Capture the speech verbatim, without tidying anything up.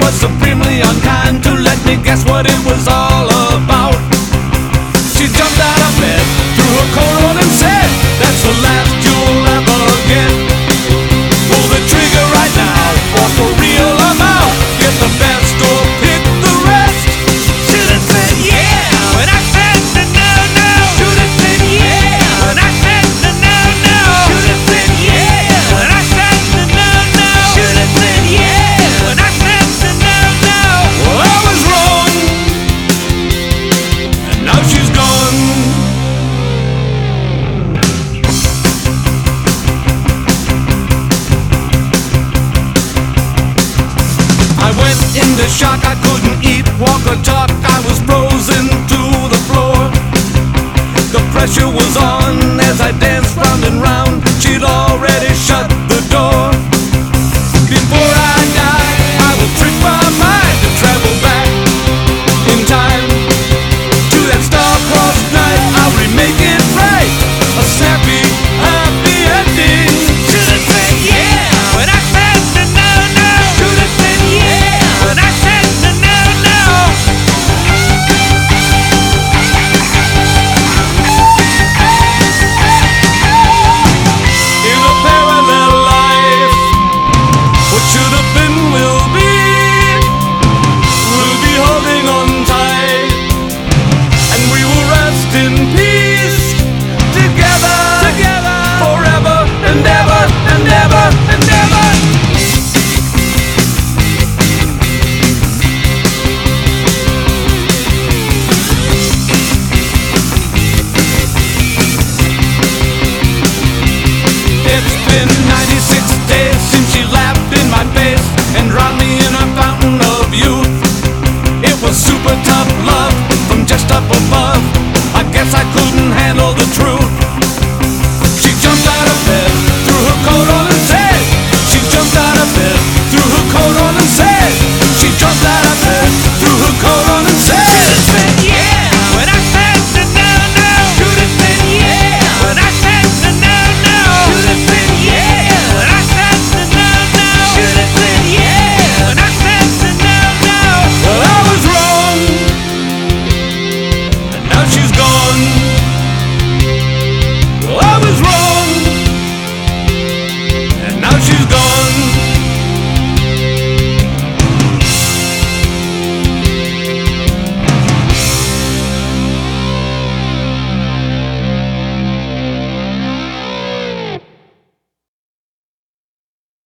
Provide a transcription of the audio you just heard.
was supremely unkind to let me guess what it was all about. She jumped out of bed, threw her coat on and said, "That's the last you'll ever get. Pull the trigger right now, or for real I'm out. Get the best or pick the rest." Should have said yeah when I said no, no, no. Should have said yeah when I said no, no, no. Should have said yeah when I said no, no, no. Should have said yeah when I said no, no, no. Well, I was wrong, and now she's gone. I went into shock, I couldn't eat, walk or talk, I was frozen to the floor. The pressure was on as I danced round and round.